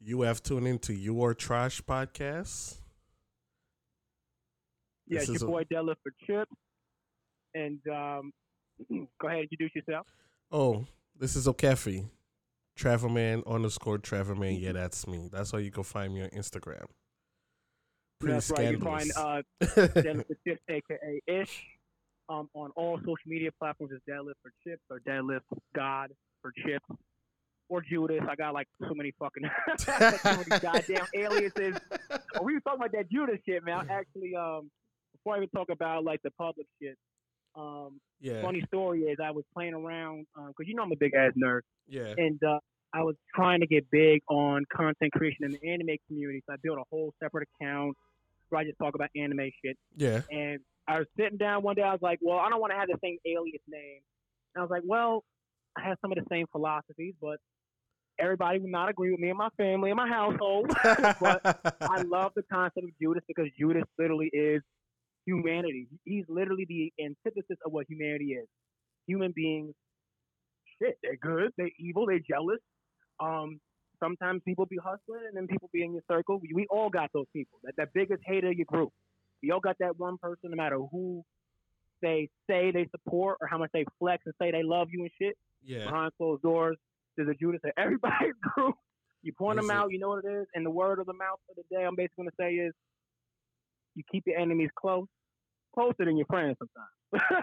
You have tuned into Your Trash Podcast. Yeah, This it's is your boy Della for Chips. And go ahead, introduce yourself. this is Okefi. Travelman _ Travelman. Yeah, that's me. That's how you can find me on Instagram. Pretty That's right. You can find scandalous. Della for Chips, aka Ish, on all social media platforms. Is Deadlift for Chips or Deadlift God for Chips or Judas. I got like so many fucking so many goddamn aliases. Oh, we were talking about that Judas shit, man. Actually, before I even talk about like the public shit, Yeah, funny story is I was playing around because you know I'm a big ass nerd, yeah, and I was trying to get big on content creation in the anime community. So I built a whole separate account where I just talk about anime shit. yeah. And I was sitting down one day. I was like, well, I don't want to have the same alias name. And I was like, well, I have some of the same philosophies, but everybody would not agree with me and my family and my household. But I love the concept of Judas because Judas literally is humanity. He's literally the antithesis of what humanity is. Human beings, shit, they're good, they're evil, they're jealous. Sometimes people be hustling and then people be in your circle. We all got those people. That biggest hater of your group. We all got that one person, no matter who they say they support or how much they flex and say they love you and shit. Yeah. Behind closed doors, there's a Judas in everybody's group. You point them out, you know what it is. And the word of the mouth for the day I'm basically going to say is you keep your enemies closer than your friends sometimes.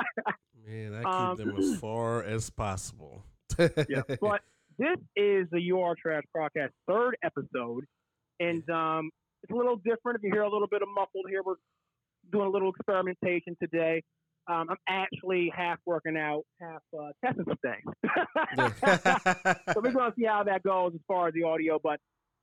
Man, I keep them as far as possible. Yeah, but this is the You Are Trash podcast third episode, and it's a little different. If you hear a little bit of muffled here, we're doing a little experimentation today. I'm actually half working out, half testing some things. So we're going to see how that goes as far as the audio. But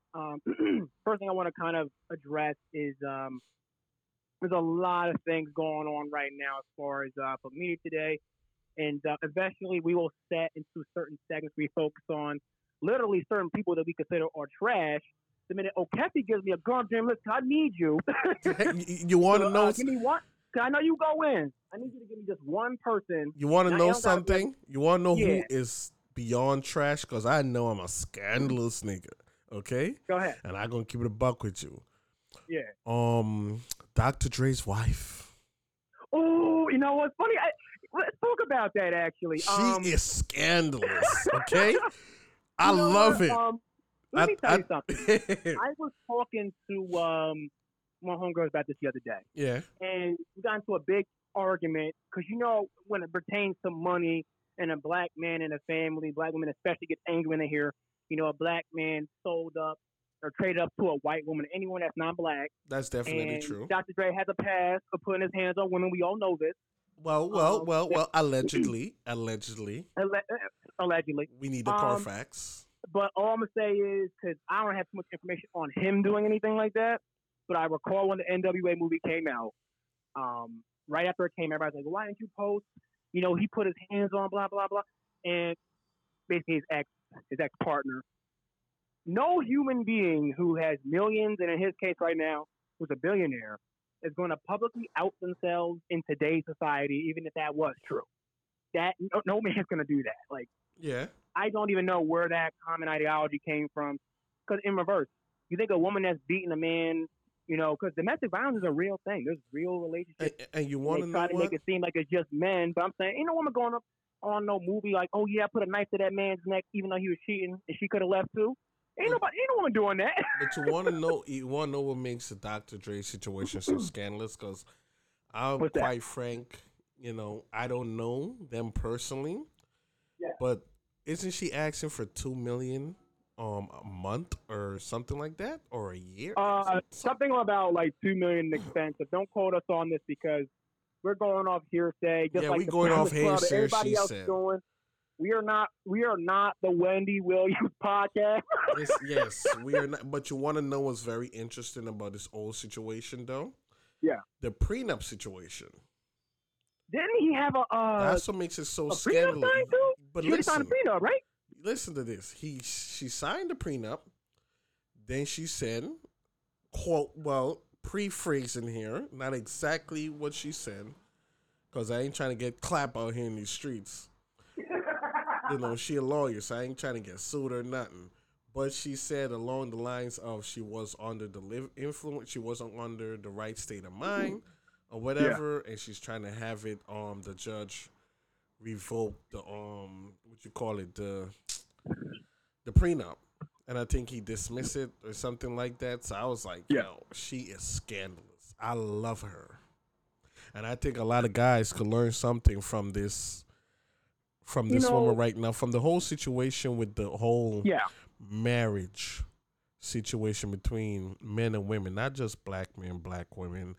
first thing I want to kind of address is there's a lot of things going on right now as far as for me today. And eventually we will set into certain segments we focus on literally certain people that we consider are trash. The minute Okefi gives me a goddamn list, I need you. You want to know? Give me one. Cause I know you go in. I need you to give me just one person. You want to know something? You want to know Yeah. who is beyond trash? Because I know I'm a scandalous nigga. Okay? Go ahead. And I'm going to keep it a buck with you. Yeah. Dr. Dre's wife. Oh, you know what's funny? Let's talk about that actually. She is scandalous. Okay? I love it. Let me tell you something. I was talking to my homegirls about this the other day. Yeah. And we got into a big argument because, you know, when it pertains to money and a black man in a family, black women especially get angry when they hear, you know, a black man sold up or traded up to a white woman, anyone that's not black. That's definitely true. Dr. Dre has a past for putting his hands on women. We all know this. Well, allegedly. Allegedly. We need the Carfax. But all I'm going to say is, because I don't have too much information on him doing anything like that, but I recall when the NWA movie came out, right after it came, everybody's like, why didn't you post? You know, he put his hands on, blah, blah, blah. And basically his ex-partner. No human being who has millions, and in his case right now, who's a billionaire, is going to publicly out themselves in today's society, even if that was true. That no man's going to do that. Like, yeah. I don't even know where that common ideology came from. Because in reverse, you think a woman that's beating a man, you know, because domestic violence is a real thing. There's real relationships. And you want to know try to make it seem like it's just men. But I'm saying, ain't no woman going up on no movie like, oh, yeah, I put a knife to that man's neck even though he was cheating and she could have left too. Ain't no woman doing that. But you want to know what makes the Dr. Dre situation so scandalous? Because I'm quite frank, you know, I don't know them personally. Yeah. But isn't she asking for $2 million a month or something like that, or a year? Something about like $2 million expensive. Don't quote us on this because we're going off hearsay. Just like we're going off hearsay. Everybody else is doing. We are not the Wendy Williams podcast. Yes, we are not. But you want to know what's very interesting about this whole situation, though? Yeah, the prenup situation. Didn't he have That's what makes it so scandalous. But she signed a prenup, right? Listen to this. She signed the prenup. Then she said, quote, well, pre-phrasing here, not exactly what she said, because I ain't trying to get clap out here in these streets. You know, she a lawyer, so I ain't trying to get sued or nothing. But she said along the lines of she was under the influence, she wasn't under the right state of mind or Yeah. whatever, and she's trying to have it the judge revoke the what you call it, the prenup. And I think he dismissed it or something like that. So I was like, Yeah. yo, she is scandalous. I love her. And I think a lot of guys could learn something from this woman right now, from the whole situation with the whole marriage situation between men and women, not just black men, black women.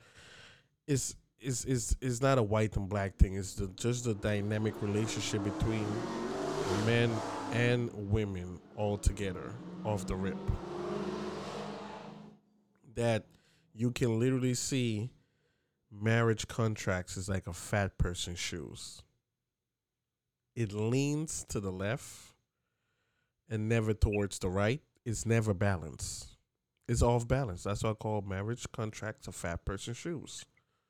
Is not a white and black thing. It's just the dynamic relationship between men and women all together off the rip. That you can literally see marriage contracts is like a fat person's shoes. It leans to the left and never towards the right. It's never balanced. It's off balance. That's why I call marriage contracts a fat person's shoes.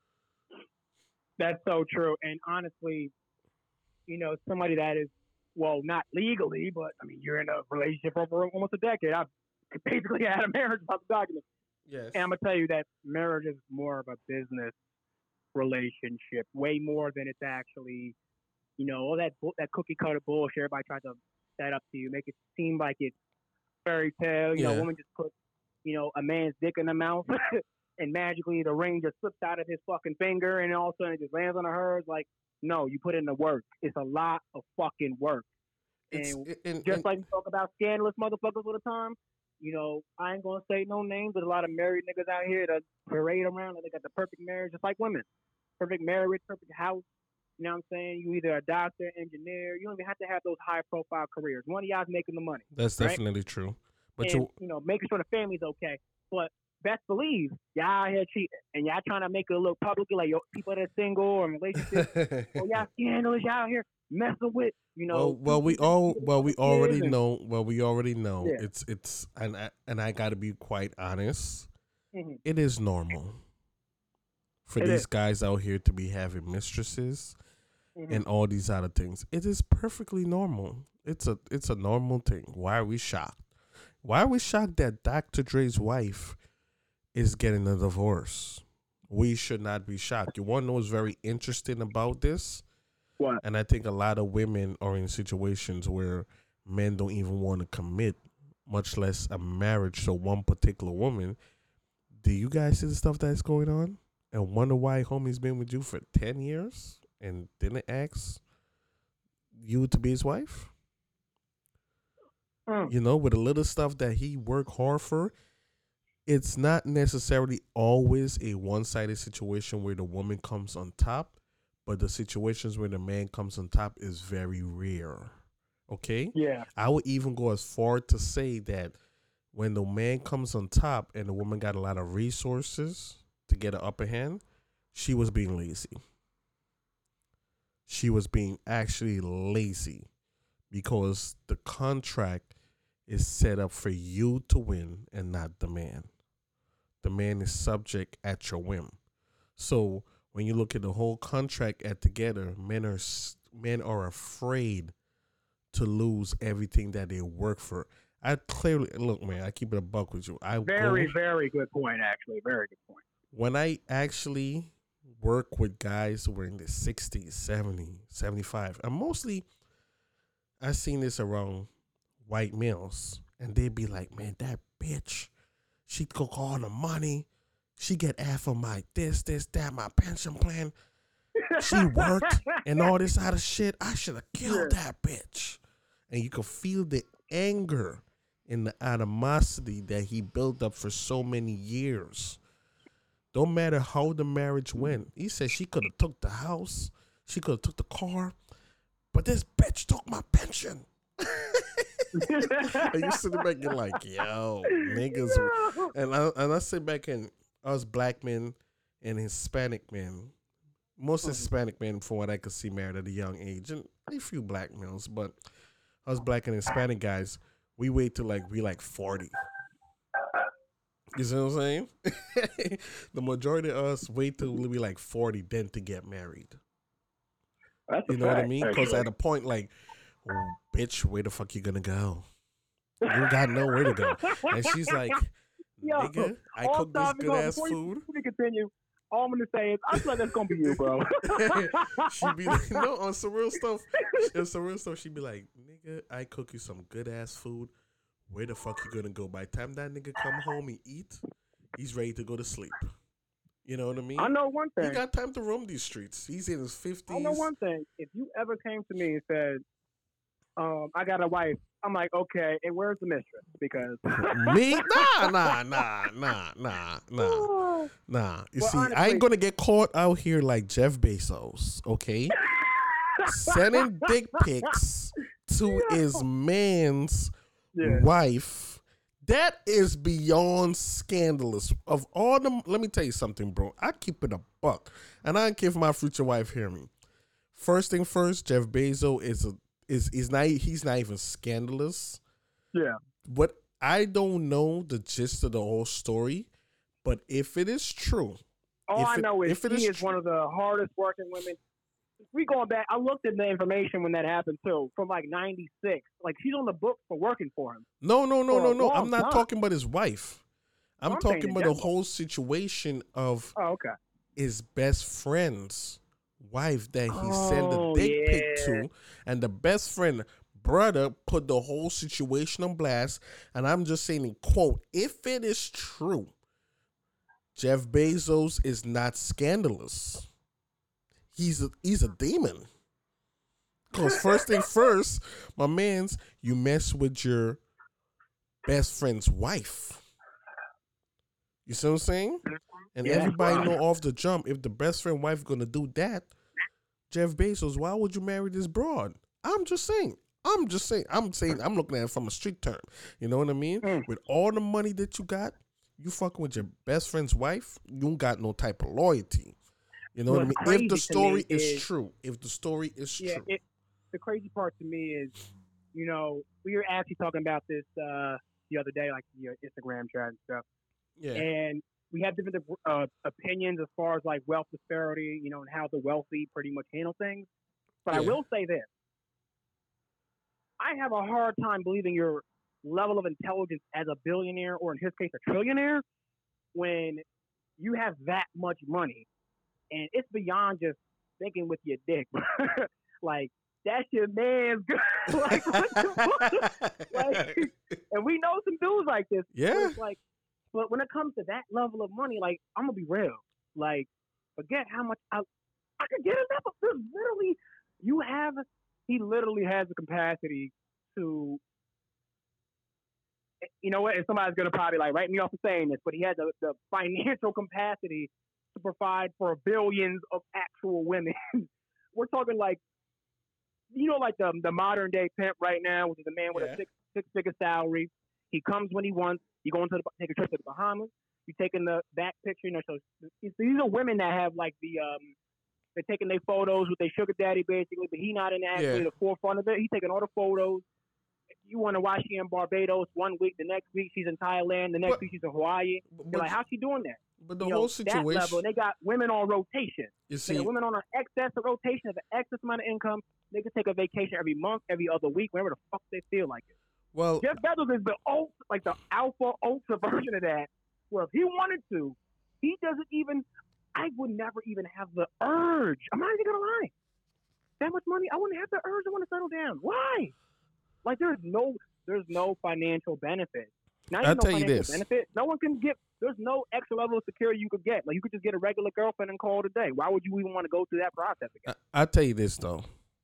That's so true. And honestly, somebody that is, well, not legally, but I mean, you're in a relationship for almost a decade. I've basically had a marriage about the document. Yes. And I'm going to tell you that marriage is more of a business relationship, way more than it's actually, all that cookie cutter bullshit everybody tries to set up to you, make it seem like it's fairy tale. A woman just put, a man's dick in the mouth and magically the ring just slips out of his fucking finger and all of a sudden it just lands on hers. Like, no, you put in the work. It's a lot of fucking work. And like we talk about scandalous motherfuckers all the time, I ain't gonna say no names, but a lot of married niggas out here that parade around and they got the perfect marriage, just like women. Perfect marriage, perfect house. You know what I'm saying? You either a doctor, engineer. You don't even have to have those high profile careers. One of y'all's making the money. That's definitely true. But and, making sure the family's okay. But best believe y'all out here cheating and y'all trying to make it look publicly like people that are single or in relationships. Y'all scandalous, y'all out here messing with, we already know. Well, we already know. Yeah. It's and I got to be quite honest. Mm-hmm. It is normal for these guys out here to be having mistresses and all these other things. It is perfectly normal. It's a normal thing. Why are we shocked? Why are we shocked that Dr. Dre's wife is getting a divorce? We should not be shocked. You want to know what's very interesting about this? What? And I think a lot of women are in situations where men don't even want to commit, much less a marriage to one particular woman. Do you guys see the stuff that's going on? And wonder why homie's been with you for 10 years and didn't ask you to be his wife? With a little stuff that he worked hard for, it's not necessarily always a one-sided situation where the woman comes on top, but the situations where the man comes on top is very rare. Okay? Yeah. I would even go as far to say that when the man comes on top and the woman got a lot of resources to get an upper hand, she was being lazy. She was being actually lazy because the contract is set up for you to win and not the man. The man is subject at your whim. So when you look at the whole contract at together, men are afraid to lose everything that they work for. I clearly look, man. I keep it a buck with you. Very good point. Actually, very good point. When I actually work with guys who are in the 60s, 70s, 75, and mostly I've seen this around white males, and they'd be like, man, that bitch, she took all the money. She get half of my this, that, my pension plan. She worked and all this other shit. I should have killed that bitch. And you could feel the anger and the animosity that he built up for so many years. Don't matter how the marriage went. He said she could have took the house. She could have took the car. But this bitch took my pension. And you sitting back and like, yo, niggas. And I sit back and us black men and Hispanic men, most Hispanic men, from what I could see, married at a young age, and a few black males, but us black and Hispanic guys, we wait till we 40. You see what I'm saying? The majority of us wait till we 40 then to get married. That's you know what I mean? Because at a point, oh, bitch, where the fuck you gonna go? You got nowhere to go. And she's like, Yo, nigga, I all cook this time good ass before food. before you continue, all I'm gonna say is I feel like that's gonna be you, bro. She be like, no, on some real stuff. She be like, nigga, I cook you some good ass food. Where the fuck you gonna go? By the time that nigga come home and eat, he's ready to go to sleep. You know what I mean? I know one He thing. got time to roam these streets. He's in his 50s. I know one thing. If you ever came to me and said, I got a wife, I'm like, okay, and where's the mistress? Because Me? Nah. You Well, see, I honestly- ain't gonna get caught out here like Jeff Bezos, okay? Sending dick pics to his man's yeah. wife. That is beyond scandalous. Of all them, let me tell you something, bro. I keep it a buck, and I don't care if my future wife hear me. First thing first, Jeff Bezos is not, he's not even scandalous. Yeah. What I don't know the gist of the whole story, but if it is true, All I know is if it she is is one of the hardest working women. We going back. I looked at the information when that happened too, from like '96. Like she's on the book for working for him. no. For a long I'm not time. talking about his wife. I'm I'm saying talking in about the general. whole situation of Oh, okay. his best friend's wife that he sent a Oh, dick pic yeah. to, and the best friend brother put the whole situation on blast. And I'm just saying, in quote, if it is true, Jeff Bezos is not scandalous. He's a demon. Because first thing first, my man's, you mess with your best friend's wife. You see what I'm saying? And Yeah. everybody know off the jump, if the best friend wife gonna do that, Jeff Bezos, why would you marry this broad? I'm saying I'm looking at it from a street term. You know what I mean? With all the money that you got, you fucking with your best friend's wife, you don't got no type of loyalty. You know what I mean? What's If the crazy to story me is is- true. If the story is true. The crazy part to me is, we were actually talking about this the other day, like your Instagram chat and stuff, Yeah. and we have different opinions as far as like wealth disparity, and how the wealthy pretty much handle things. But I Yeah. will say this: I have a hard time believing your level of intelligence as a billionaire, or in his case, a trillionaire, when you have that much money, and it's beyond just thinking with your dick. Like, that's your man's girl. Like, what the fuck? Like, and we know some dudes like this. Yeah. But it's like, but when it comes to that level of money, like, I'm gonna be real. Like, forget how much I could get enough of this. Literally, he literally has the capacity to, you know what? And somebody's gonna probably like write me off for saying this, but he has the financial capacity to provide for billions of actual women. We're talking like, like the modern day pimp right now, which is a man with Yeah. a six-figure salary. He comes when he wants. You go take a trip to the Bahamas. You taking the back picture. So these are women that have like they're taking their photos with their sugar daddy basically, but he not in actually the forefront of it. He's taking all the photos. You wonder why she in Barbados one week, the next week she's in Thailand, the next week she's in Hawaii. You're like, how's she doing that? But the whole That situation, level, they got women on rotation. you They see, got women on an excess of rotation of an excess amount of income. They can take a vacation every month, every other week, whenever the fuck they feel like it. well, Jeff Bezos is the alpha ultra version of that. Where if he wanted to, he doesn't even. I would never even have the urge. I'm not even gonna lie. That much money, I wouldn't have the urge. I want to settle down. Why? Like there's no financial benefit. Not even I'll no tell you financial this. benefit. No one can get. There's no extra level of security you could get. Like you could just get a regular girlfriend and call it a day. Why would you even want to go through that process again? I'll tell you this though.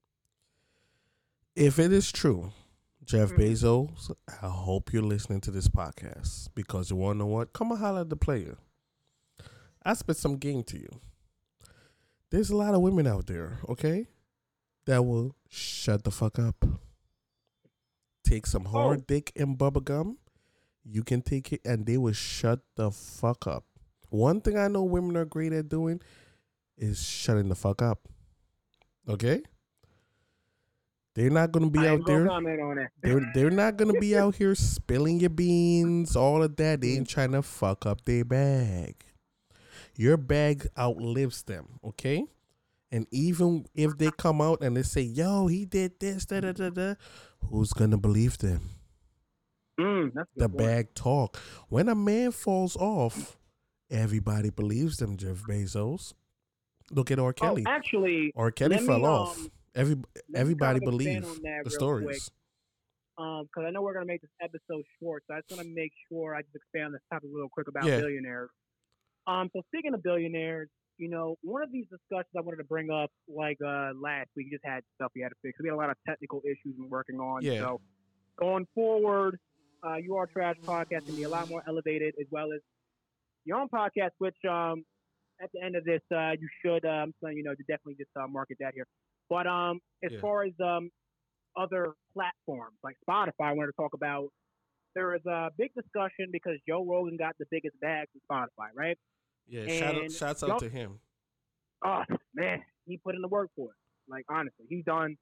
If it is true, Jeff Bezos, I hope you're listening to this podcast because you want to know what? Come and holler at the player. I spit some game to you. There's a lot of women out there, okay, that will shut the fuck up. Take some hard dick and bubble gum. You can take it and they will shut the fuck up. One thing I know women are great at doing is shutting the fuck up. Okay? They're not going to be out there. Comment on it. They're not going to be out here spilling your beans, all of that. They ain't trying to fuck up their bag. Your bag outlives them, okay? And even if they come out and they say, yo, he did this, da da da da, who's going to believe them? That's a The good point. bag talk. When a man falls off, everybody believes them, Jeff Bezos. Look at R. Oh, Kelly. actually, R. Kelly let me fell off. let me kind Everybody of expand believe on that the real quick. stories. Because I know we're gonna make this episode short, so I just want to make sure I just expand on this topic real quick about Yeah. billionaires. So speaking of billionaires, one of these discussions I wanted to bring up, like last week, just had stuff we had to fix. We had a lot of technical issues we're working on. Yeah. So going forward, You Are Trash podcast can be a lot more elevated, as well as your own podcast, which at the end of this, you should, so to definitely just market that here. But as Yeah. far as other platforms like Spotify, I wanted to talk about. There was a big discussion because Joe Rogan got the biggest bag from Spotify, right? Yeah. And Shouts out to him. oh man, he put in the work for it. Like honestly, he's done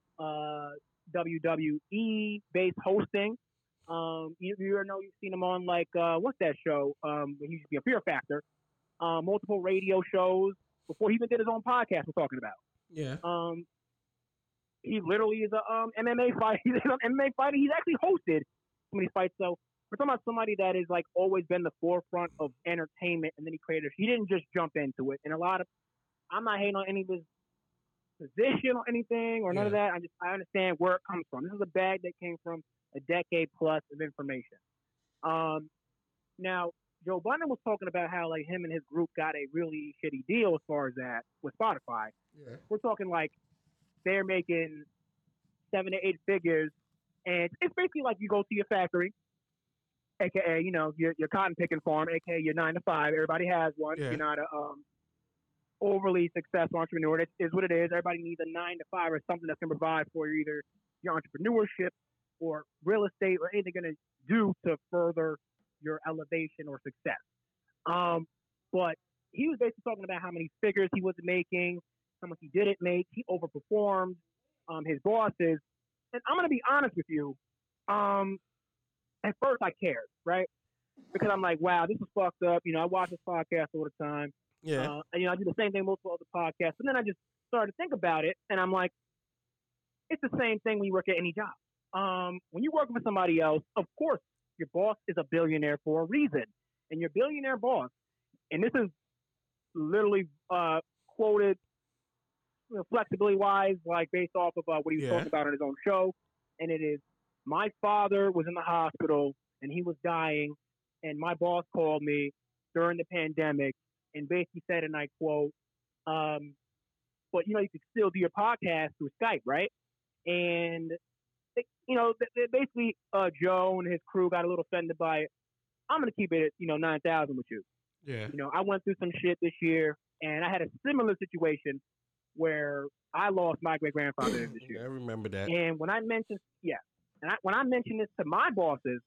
WWE based hosting. You know you've seen him on like what's that show? He used to be a Fear Factor. Multiple radio shows before he even did his own podcast. We're talking about. Yeah. He literally is a MMA fighter. He's an MMA fighter. He's actually hosted so many fights. So we're talking about somebody that has like always been the forefront of entertainment, and then he created. He didn't just jump into it. And I'm not hating on any of his position or anything or none of that. I understand where it comes from. This is a bag that came from a decade plus of information. Now Joe Budden was talking about how like him and his group got a really shitty deal as far as that with Spotify. Yeah. We're talking like they're making 7 to 8 figures, and it's basically like you go to your factory, aka your cotton picking farm, aka your 9 to 5. Everybody has one. Yeah. You're not a overly successful entrepreneur. That is what it is. Everybody needs a 9 to 5 or something that can provide for either your entrepreneurship or real estate or anything going to do to further your elevation or success. But he was basically talking about how many figures he was making, how much he didn't make. He overperformed his bosses. And I'm going to be honest with you. At first, I cared, right? Because I'm like, wow, this is fucked up. I watch this podcast all the time. Yeah. And, I do the same thing with multiple other podcasts. And then I just started to think about it. And I'm like, it's the same thing when you work at any job. When you work for somebody else, of course, your boss is a billionaire for a reason. And your billionaire boss, and this is literally quoted flexibility wise, like based off of what he was talking about on his own show. And it is, my father was in the hospital and he was dying. And my boss called me during the pandemic and basically said, and I quote, but you can still do your podcast through Skype, right? And basically Joe and his crew got a little offended by it. I'm gonna keep it at 9,000 with you. Yeah. I went through some shit this year, and I had a similar situation where I lost my great grandfather this year. I remember that. And when I mentioned when I mentioned this to my bosses,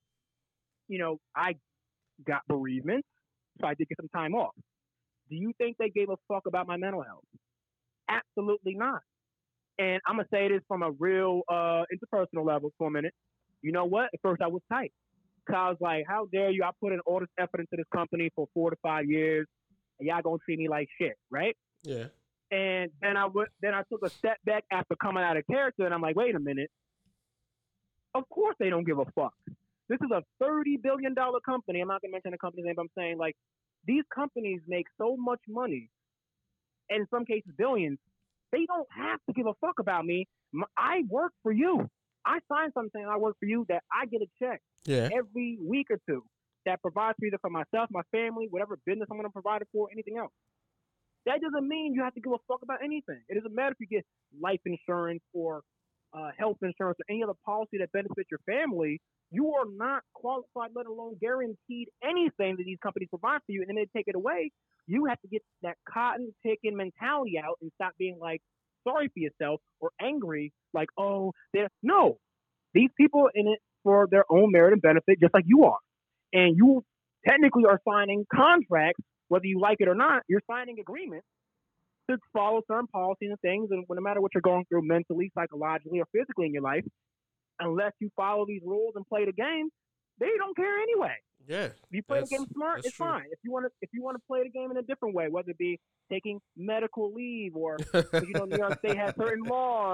I got bereavement, so I did get some time off. Do you think they gave a fuck about my mental health? Absolutely not. And I'm going to say this from a real interpersonal level for a minute. You know what? At first I was tight. Because I was like, how dare you? I put in all this effort into this company for 4 to 5 years, and y'all going to treat me like shit, right? Yeah. And then I took a step back after coming out of character, and I'm like, wait a minute. Of course they don't give a fuck. This is a $30 billion company. I'm not going to mention the company's name, but I'm saying, like, these companies make so much money, and in some cases billions, they don't have to give a fuck about me. I work for you. I signed something, I work for you, that I get a check every week or two that provides for either for myself, my family, whatever business I'm going to provide it for, anything else. That doesn't mean you have to give a fuck about anything. It doesn't matter if you get life insurance or health insurance or any other policy that benefits your family. You are not qualified, let alone guaranteed anything that these companies provide for you, and then they take it away. You have to get that cotton picking mentality out and stop being like sorry for yourself or angry, like, oh, no. These people are in it for their own merit and benefit, just like you are. And you technically are signing contracts, whether you like it or not, you're signing agreements to follow certain policies and things, and no matter what you're going through mentally, psychologically, or physically in your life, unless you follow these rules and play the game, they don't care anyway. Yeah. If you play the game smart, it's true. fine. If you want to play the game in a different way, whether it be taking medical leave or New York State has certain laws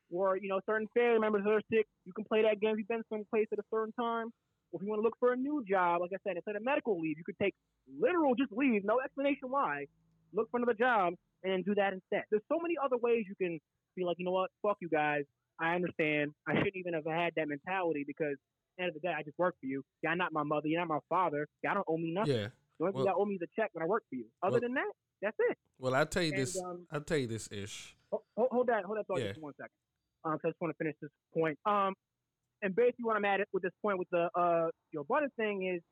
or certain family members that are sick, you can play that game if you've been someplace at a certain time. Or if you want to look for a new job, like I said, instead of medical leave, you could take literal just leave, no explanation why. Look for another job and do that instead. There's so many other ways you can be like, you know what, fuck you guys. I understand. I shouldn't even have had that mentality because at the end of the day, I just work for you. Y'all not my mother. You're not my father. Y'all don't owe me nothing. Yeah. The only thing y'all owe me is a check when I work for you. Other than that, that's it. Well, I'll tell you this. I'll tell you this, Ish. Hold that thought just 1 second. So I just want to finish this point. And basically what I'm at with this point with the Joe Budden thing is,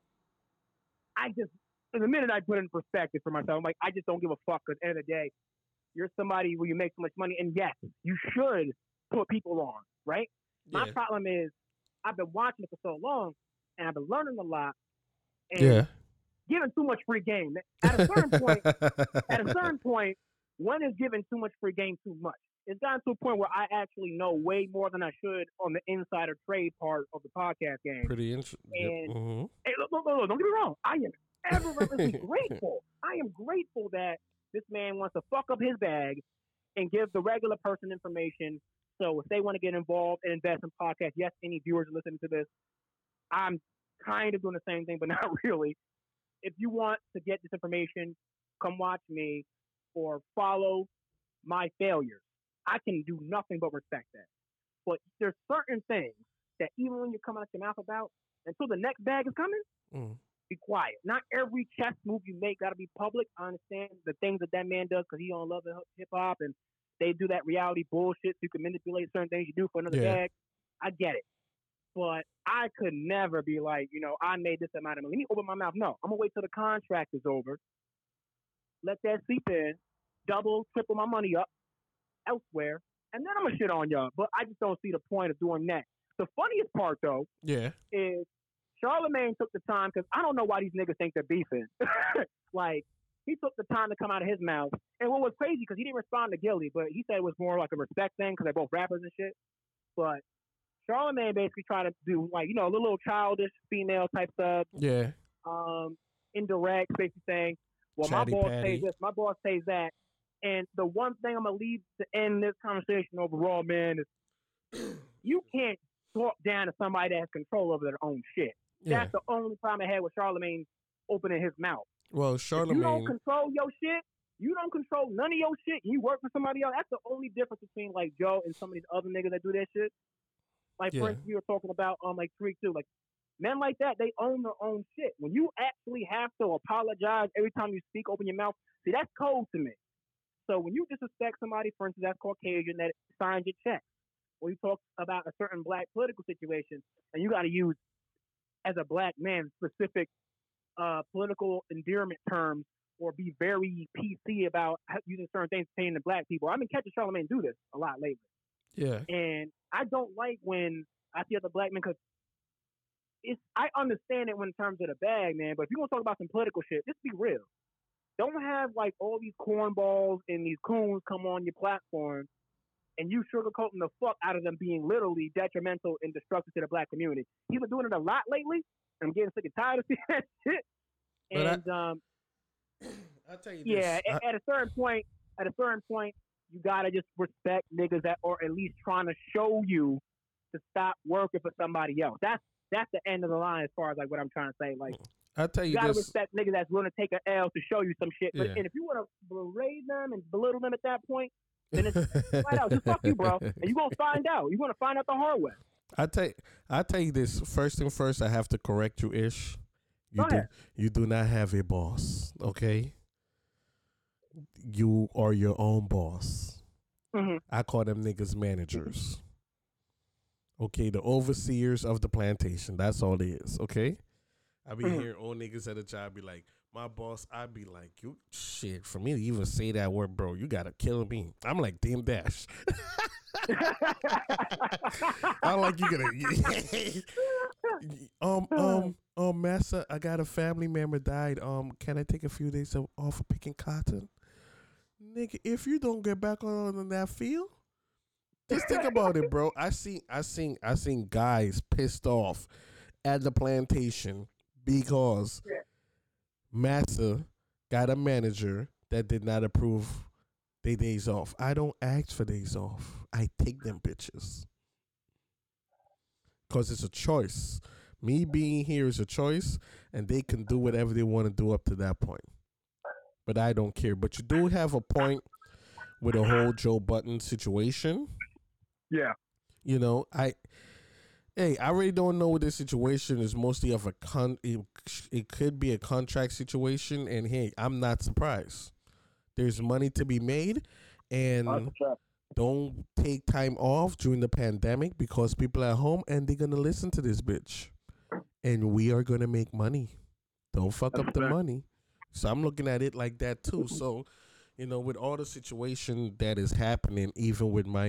the minute I put it in perspective for myself, I'm like, I just don't give a fuck because at the end of the day, you're somebody where you make so much money, and yes, you should put people on, right? Yeah. My problem is I've been watching it for so long, and I've been learning a lot, and giving too much free game. At a certain point, one is giving too much free game too much. It's gotten to a point where I actually know way more than I should on the insider trade part of the podcast game. Pretty interesting. And hey, look, don't get me wrong. I am ever grateful. I am grateful that this man wants to fuck up his bag and give the regular person information. So if they want to get involved and invest in podcasts, yes, any viewers listening to this, I'm kind of doing the same thing, but not really. If you want to get this information, come watch me or follow my failures. I can do nothing but respect that. But there's certain things that even when you come out your mouth about, until the next bag is coming, be quiet. Not every chess move you make got to be public. I understand the things that man does because he don't love hip-hop and they do that reality bullshit so you can manipulate certain things you do for another bag. I get it. But I could never be like, I made this amount of money. Let me open my mouth. No, I'm going to wait till the contract is over. Let that seep in. Double, triple my money up elsewhere. And then I'm going to shit on y'all. But I just don't see the point of doing that. The funniest part, though, is Charlamagne took the time, because I don't know why these niggas think they're beefing. Like, he took the time to come out of his mouth. And what was crazy, because he didn't respond to Gilly, but he said it was more like a respect thing, because they're both rappers and shit. But Charlamagne basically tried to do, like, a little childish female type stuff. Yeah. Indirect, basically saying, well, Chatty my boss patty. says this, my boss says that. And the one thing I'm going to leave to end this conversation overall, man, is you can't talk down to somebody that has control over their own shit. Yeah. That's the only problem I had with Charlamagne opening his mouth. Well, Charlamagne... If you don't control your shit, you don't control none of your shit, you work for somebody else. That's the only difference between, like, Joe and some of these other niggas that do that shit. Like, for instance, you were talking about, like, Tariq, too. Like, men like that, they own their own shit. When you actually have to apologize every time you speak, open your mouth, see, that's cold to me. So when you disrespect somebody, for instance, that's Caucasian, that signs your check, or you talk about a certain black political situation, and you got to use, as a black man, specific political endearment terms, or be very PC about using certain things pertaining to black people. I've been catching Charlamagne do this a lot lately. Yeah. And I don't like when I see other black men, because I understand it when in terms of the bag, man, but if you want to talk about some political shit, just be real. Don't have, like, all these cornballs and these coons come on your platform and you sugarcoating the fuck out of them being literally detrimental and destructive to the black community. He's been doing it a lot lately. I'm getting sick and tired of seeing that shit. And I'll tell you this. Yeah, at a certain point, you gotta just respect niggas that are at least trying to show you to stop working for somebody else. That's the end of the line as far as, like, what I'm trying to say. Like, I'll tell you gotta this. respect niggas that's willing to take an L to show you some shit. But and if you want to berate them and belittle them at that point, then it's flat out. Just fuck you, bro. And you're gonna find out. You're gonna find out the hard way. I'll tell you this. First thing first, I have to correct you, Ish. You do not have a boss, okay? You are your own boss. Mm-hmm. I call them niggas managers. Okay, the overseers of the plantation. That's all it is, okay? I be hearing old niggas at a job be like, my boss, I be like, you shit, for me to even say that word, bro, you gotta kill me. I'm like, damn Dash. I'm like, you gonna Massa, I got a family member died. Can I take a few days off of picking cotton? Nigga, if you don't get back on that field, just think about it, bro. I seen guys pissed off at the plantation because Massa got a manager that did not approve they days off. I don't ask for days off. I take them bitches. Because it's a choice. Me being here is a choice, and they can do whatever they want to do up to that point. But I don't care. But you do have a point with the whole Joe Button situation. Yeah. You know, I really don't know what this situation is. Mostly of it could be a contract situation, and hey, I'm not surprised. There's money to be made, and don't take time off during the pandemic because people are at home and they're gonna listen to this bitch, and we are gonna make money. Don't fuck up the money. So I'm looking at it like that too. So, you know, with all the situation that is happening, even with my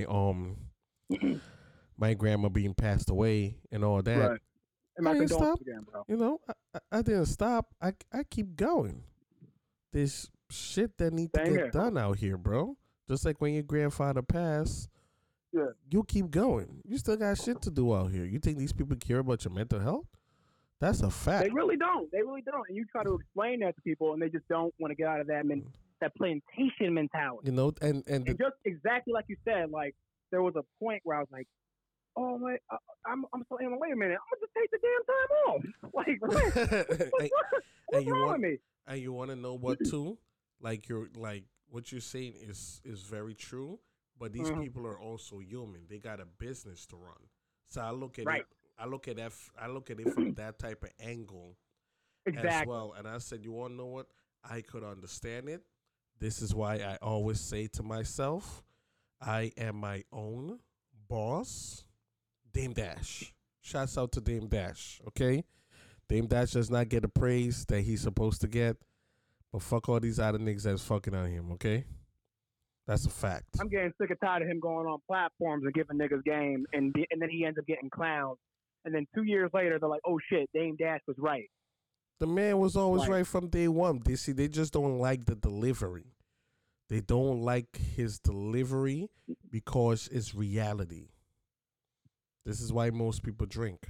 my grandma being passed away and all that, Right. And I my didn't stop. condolences again, bro. You know, I didn't stop. I keep going. There's shit that need to Same get here. done out here, bro. Just like when your grandfather passed, Yeah. you keep going. You still got shit to do out here. You think these people care about your mental health? That's a fact. They really don't. They really don't. And you try to explain that to people, and they just don't want to get out of that that plantation mentality. You know, and just exactly like you said, like there was a point where I was like, "Oh my, I'm so wait a minute, I'm gonna just take the damn time off." Like, what's wrong with me? And you want to know what too? Like what you're saying is very true. But these people are also human. They got a business to run. So I look at it. I look at it from that type of angle as well. And I said, you want to know what? I could understand it. This is why I always say to myself, I am my own boss. Dame Dash. Shouts out to Dame Dash, okay? Dame Dash does not get the praise that he's supposed to get. But fuck all these other niggas that's fucking on him, okay? That's a fact. I'm getting sick and tired of him going on platforms and giving niggas game, and then he ends up getting clowned. And then 2 years later, they're like, "Oh shit, Dame Dash was right." The man was always right from day one. They just don't like the delivery. They don't like his delivery because it's reality. This is why most people drink.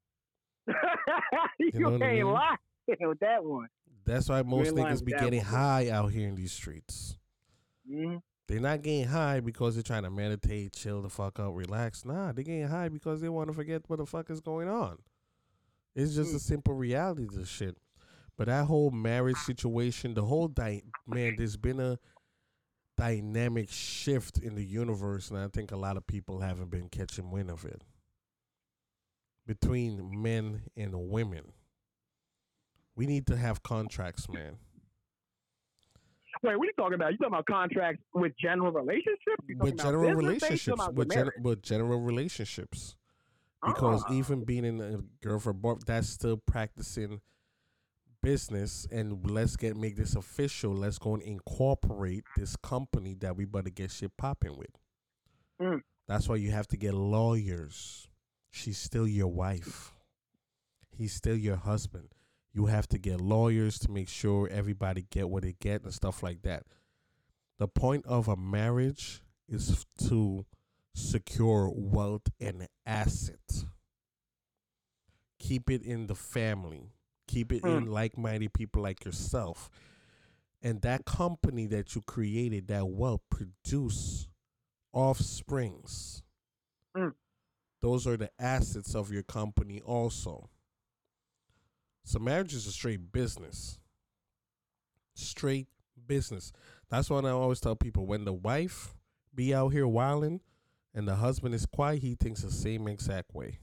You can't lie with that one. That's why most niggas be getting high out here in these streets. Mm-hmm. They're not getting high because they're trying to meditate, chill the fuck out, relax. Nah, they're getting high because they want to forget what the fuck is going on. It's just a simple reality to shit. But that whole marriage situation, the whole there's been a dynamic shift in the universe, and I think a lot of people haven't been catching wind of it. Between men and women. We need to have contracts, man. Wait, what are you talking about? You talking about contracts with general relationships? With general relationships. With general relationships. Because even being in a girlfriend, that's still practicing business. And let's make this official. Let's go and incorporate this company that we better get shit popping with. That's why you have to get lawyers. She's still your wife. He's still your husband. You have to get lawyers to make sure everybody get what they get and stuff like that. The point of a marriage is to secure wealth and assets. Keep it in the family. Keep it in like-minded people like yourself. And that company that you created that will produce offsprings. Those are the assets of your company also. So marriage is a straight business. Straight business. That's why I always tell people, when the wife be out here wilding and the husband is quiet, he thinks the same exact way.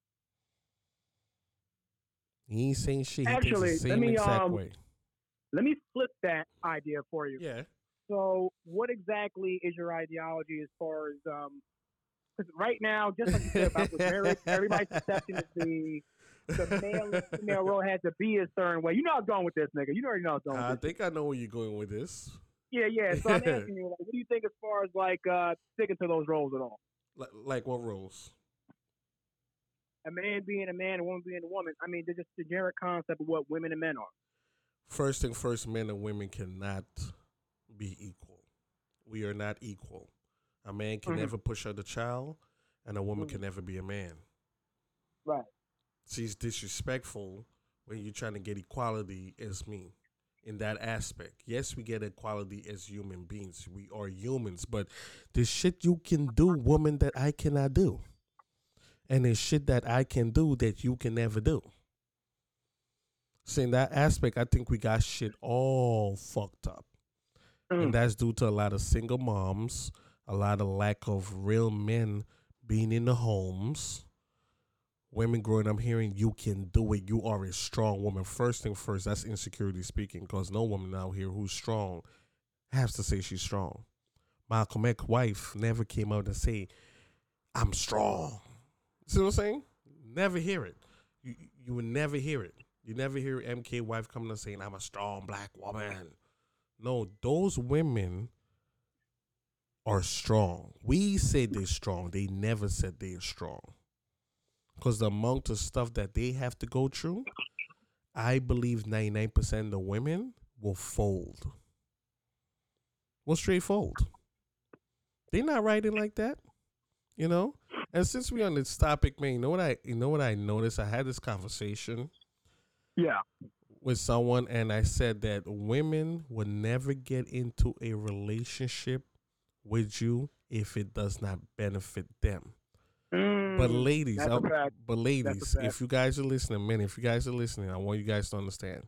He ain't saying shit. He thinks the same exact way. Let me flip that idea for you. Yeah. So what exactly is your ideology as far as, because right now, just like you said about with marriage, everybody's accepting the male and female role has to be a certain way. You know I'm going with this, nigga. You already know I'm going with this. I think I know where you're going with this. Yeah. So I'm asking you, like, what do you think as far as like sticking to those roles at all? Like what roles? A man being a man, a woman being a woman. I mean, they're just the generic concept of what women and men are. First thing first, men and women cannot be equal. We are not equal. A man can never push out a child, and a woman can never be a man. Right. She's disrespectful when you're trying to get equality as me. in that aspect. Yes, we get equality as human beings. We are humans, but there's shit you can do, woman, that I cannot do. And there's shit that I can do that you can never do. So in that aspect, I think we got shit all fucked up. And that's due to a lot of single moms, a lot of lack of real men being in the homes. Women growing up hearing you can do it, you are a strong woman. First thing first, that's insecurity speaking, because no woman out here who's strong has to say she's strong. Malcolm X wife never came out and say, I'm strong. See what I'm saying? Never hear it. You would never hear it. You never hear MK wife coming and saying, I'm a strong black woman. No, those women are strong. We say they're strong. They never said they're strong. Because the amount of stuff that they have to go through, I believe 99% of the women will fold. Will straight fold. They're not writing like that, you know? And since we're on this topic, man, you know what I noticed? I had this conversation with someone, and I said that women would never get into a relationship with you if it does not benefit them. But ladies, if you guys are listening, men, if you guys are listening, I want you guys to understand.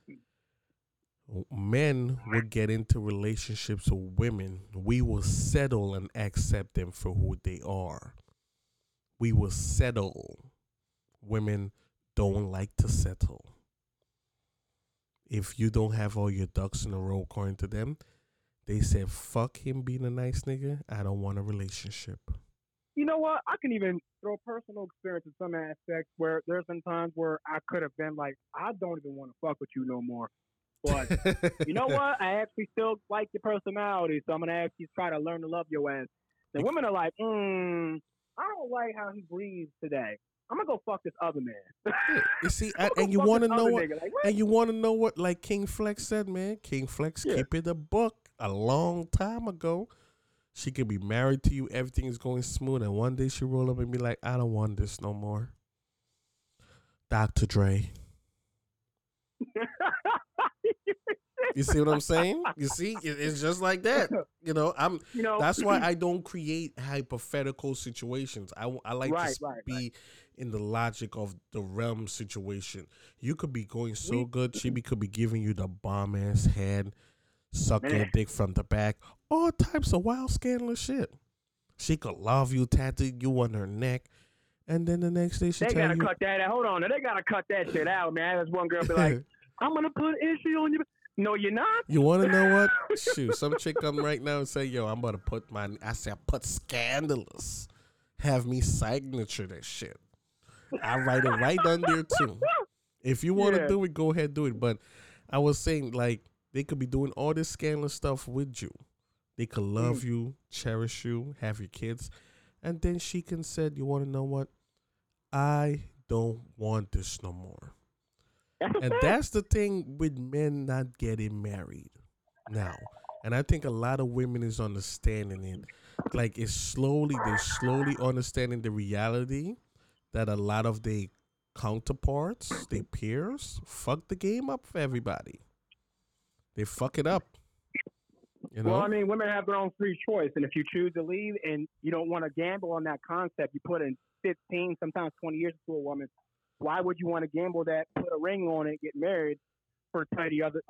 Men will get into relationships with women. We will settle and accept them for who they are. We will settle. Women don't like to settle. If you don't have all your ducks in a row according to them, they said, fuck him being a nice nigga. I don't want a relationship. You know what? I can even throw personal experience in some aspects where there's been times where I could have been like, I don't even want to fuck with you no more. But you know what? I actually still like your personality, so I'm going to actually try to learn to love your ass. The women are like, I don't like how he breathes today. I'm going to go fuck this other man. You see, and you want to know what? Like, and you want to know what, like King Flex said, man? King Flex, keep it a book a long time ago. She could be married to you, everything is going smooth, and one day she roll up and be like, I don't want this no more. Dr. Dre. You see what I'm saying? You see, it's just like that. You know, that's why I don't create hypothetical situations. I like to be in the logic of the realm situation. You could be going so good, she could be giving you the bomb ass head, sucking your dick from the back, all types of wild scandalous shit. She could love you, tattoo you on her neck, and then the next day she tell you, cut that out. Hold on, they gotta cut that shit out, man. There's one girl be like, I'm gonna put issue on you. No, you're not. You want to know what? Shoot, some chick come right now and say, yo, I'm going to put put scandalous. Have me signature that shit. I write it right on there too. If you want to do it, go ahead, do it. But I was saying, like, they could be doing all this scandalous stuff with you. They could love you, cherish you, have your kids. And then she can say, you want to know what? I don't want this no more. And that's the thing with men not getting married now. And I think a lot of women is understanding it. Like they're slowly understanding the reality that a lot of their counterparts, their peers, fuck the game up for everybody. They fuck it up. You know? Well, I mean, women have their own free choice. And if you choose to leave and you don't want to gamble on that concept, you put in 15, sometimes 20 years to a woman. Why would you want to gamble that, put a ring on it, get married for the other,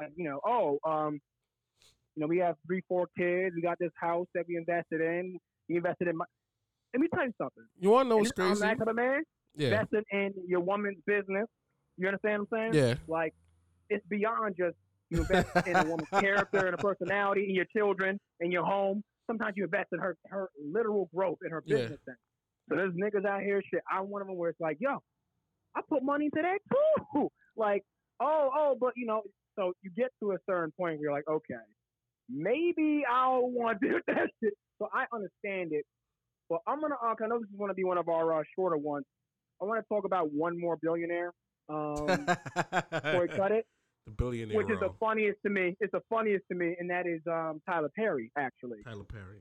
we have 3-4 kids. We got this house that we invested in. We invested in let me tell you something. You want to know what's crazy? I'm that type of man. Yeah. Investing in your woman's business. You understand what I'm saying? Yeah. Like, it's beyond just you invest in a woman's character and her personality and your children and your home. Sometimes you invest in her literal growth in her business thing. So there's niggas out here, shit. I'm one of them where it's like, yo, I put money into that too. Like, but so you get to a certain point where you're like, okay, maybe I don't want to do that shit. So I understand it. But I'm going to, I know this is going to be one of our shorter ones. I want to talk about one more billionaire before we cut it. The billionaire which is the funniest to me. It's the funniest to me, and that is Tyler Perry, actually. Tyler Perry.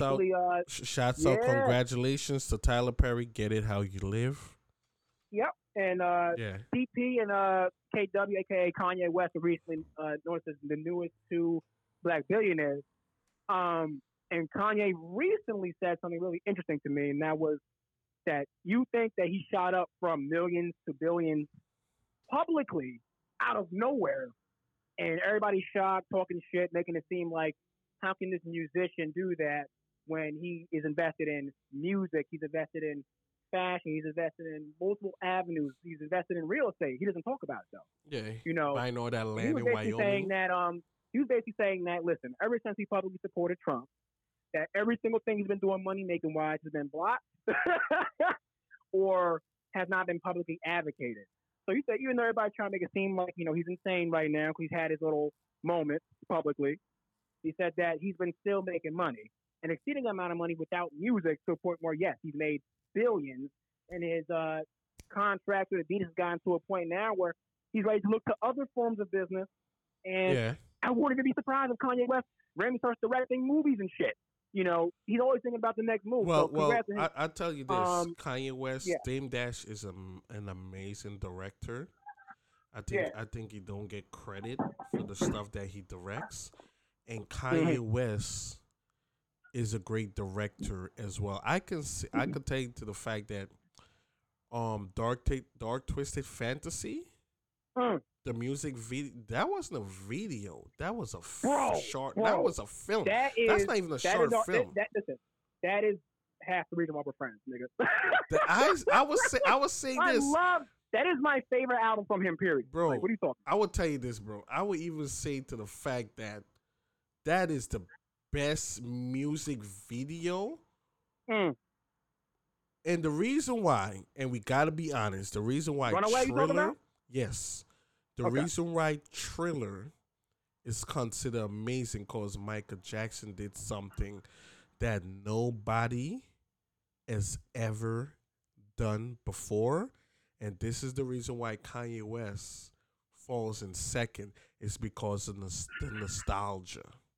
Shouts out. Congratulations to Tyler Perry. Get it how you live. Yep. And Yeah. CP and KW, aka Kanye West, are recently noticed as the newest two black billionaires. And Kanye recently said something really interesting to me, and that was that you think that he shot up from millions to billions publicly out of nowhere, and everybody's shocked, talking shit, making it seem like how can this musician do that when he is invested in music, he's invested in fashion, he's invested in multiple avenues, he's invested in real estate. He doesn't talk about it though. Yeah. You know, Buying all that he land was in basically saying Wyoming. that he was basically saying that listen, ever since he publicly supported Trump, that every single thing he's been doing money making wise has been blocked or has not been publicly advocated. So he said, even though everybody's trying to make it seem like, you know, he's insane right now because he's had his little moments publicly, he said that he's been still making money, an exceeding amount of money without music to a point where, yes, he's made billions, and his contract with Adidas has gotten to a point now where he's ready to look to other forms of business. And Yeah. I wouldn't even be surprised if Kanye West randomly starts directing movies and shit. You know, he's always thinking about the next move. Well, so congrats to him. I'll tell you this: Kanye West, yeah. Dame Dash is an amazing director. I think he don't get credit for the stuff that he directs, and Kanye West is a great director as well. I could take to the fact that Dark Twisted Fantasy, the music video, that wasn't a video. That was a short. Bro, that was a film. That's not even a short film. Listen, that is half the reason why we're friends, nigga. I was saying this. That is my favorite album from him, period. Bro, like, what are you talking about? I would tell you this, bro. I would even say to the fact that that is the best music video. And the reason why, and we got to be honest, the reason why Runaway, Triller, yes, the reason why Triller is considered amazing because Michael Jackson did something that nobody has ever done before. And this is the reason why Kanye West falls in second, is because of the nostalgia.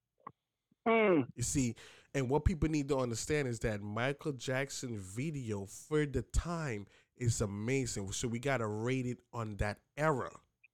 You see, and what people need to understand is that Michael Jackson video for the time is amazing. So we got to rate it on that era.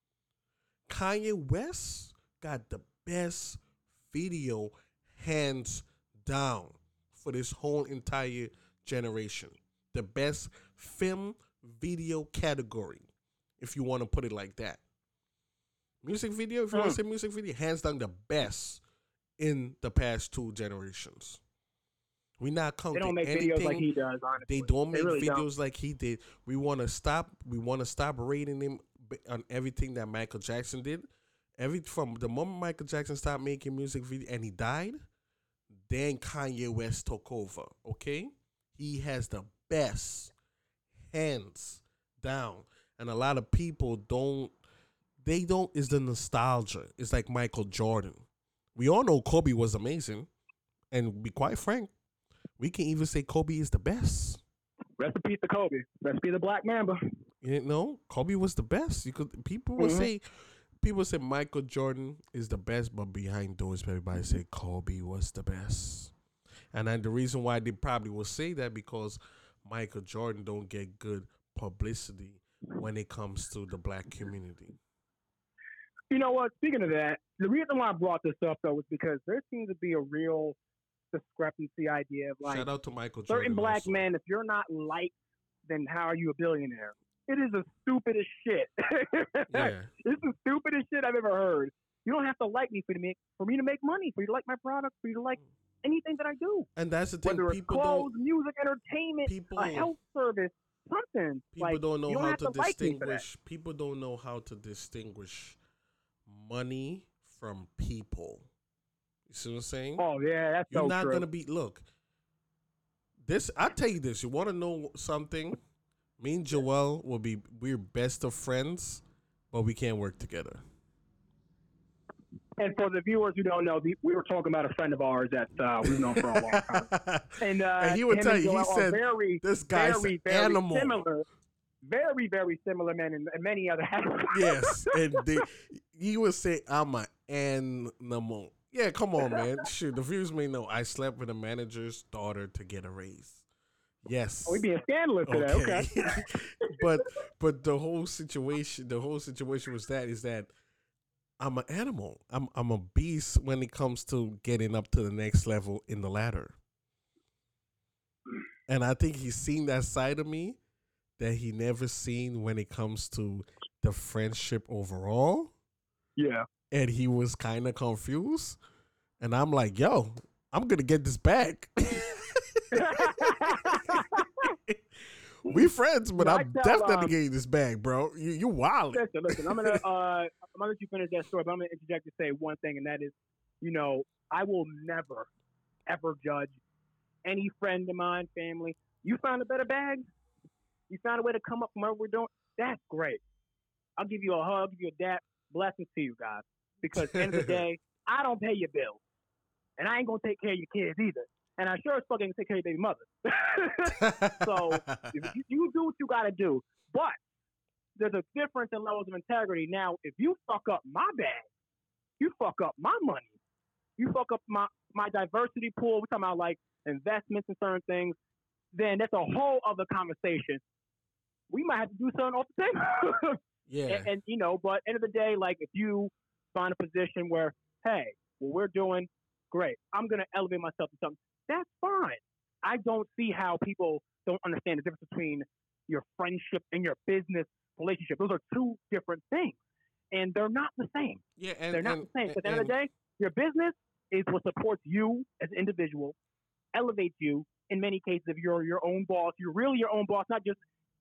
Kanye West got the best video hands down for this whole entire generation. The best film video category, if you want to put it like that. Music video, if you want to say music video, hands down the best in the past two generations. We're not counting anything. They don't make videos like he does, honestly. They don't make really videos like he did. We want to stop rating him on everything that Michael Jackson did. From the moment Michael Jackson stopped making music video and he died, then Kanye West took over. Okay? He has the best, hands down. And a lot of people is the nostalgia. It's like Michael Jordan. We all know Kobe was amazing. And be quite frank, we can even say Kobe is the best. Rest in peace to Kobe. Rest in peace to Black Mamba. You know, Kobe was the best. People will say Michael Jordan is the best, but behind doors, everybody say Kobe was the best. And then the reason why they probably will say that because Michael Jordan don't get good publicity when it comes to the black community. You know what? Speaking of that, the reason why I brought this up, though, is because there seems to be a real discrepancy idea of like shout out to Michael certain Jordan black also. men, if you're not liked, then how are you a billionaire? It is the stupidest shit. Yeah. It's the stupidest shit I've ever heard. You don't have to like me for me to make money, for you to like my product, for you to like anything that I do. And that's the thing. Whether it's People clothes, music, entertainment, a health service, something. People like, don't know how to like distinguish. People don't know how to distinguish money from people. You see what I'm saying? Oh yeah, that's You're so not true. gonna be. Look, this. I tell you this. You want to know something? Me and Joel we're best of friends, but we can't work together. And for the viewers who don't know, we were talking about a friend of ours that we've known for a long time. And he would tell you, he said, this guy's very animal. Similar, very, very similar men in many other aspects. Yes, and he would say, I'm an animal. Yeah, come on, man. Shoot, the viewers may know I slept with a manager's daughter to get a raise. Yes. Oh, we being scandalous today. Okay. but the whole situation was that is that I'm an animal. I'm a beast when it comes to getting up to the next level in the ladder. And I think he's seen that side of me that he never seen when it comes to the friendship overall. Yeah. And he was kind of confused. And I'm like, yo, I'm gonna get this back. We friends, but I'm definitely getting this back, bro. You wild. Listen. I'm gonna let you finish that story, but I'm gonna interject to say one thing, and that is, I will never ever judge any friend of mine, family. You found a better bag. You found a way to come up from where we're doing. That's great. I'll give you a hug, give you a dap. Blessings to you guys. Because at the end of the day, I don't pay your bills. And I ain't going to take care of your kids either. And I sure as fuck ain't going to take care of your baby mother. So you do what you got to do. But there's a difference in levels of integrity. Now, if you fuck up my bag, you fuck up my money, you fuck up my diversity pool, we're talking about like investments and certain things, then that's a whole other conversation. We might have to do something off the table. Yeah. And but end of the day, like if you find a position where, hey, what we're doing, great. I'm going to elevate myself to something. That's fine. I don't see how people don't understand the difference between your friendship and your business relationship. Those are two different things. And they're not the same. Yeah, they're not the same. But at the end of the day, your business is what supports you as an individual, elevates you. In many cases, if you're your own boss, you're really your own boss, not just,